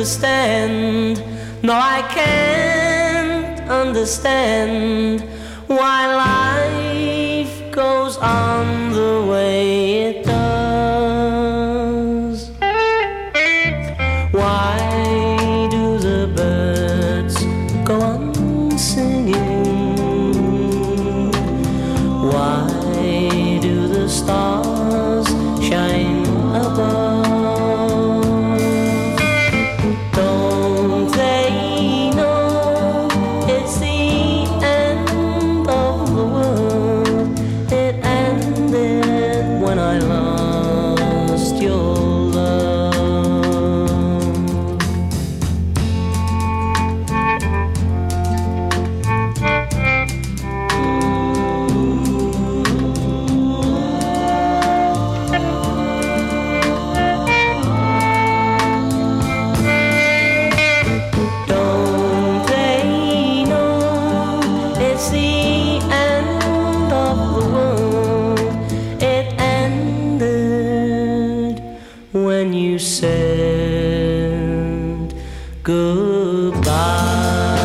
understand. No, I can't understand why life goes on the way it does. Why do the birds go on singing? Why do the stars shine above? Don't they know it's the end of the world? It ended when I lost your love. Don't they know it's the end of the world? It ended when you said goodbye.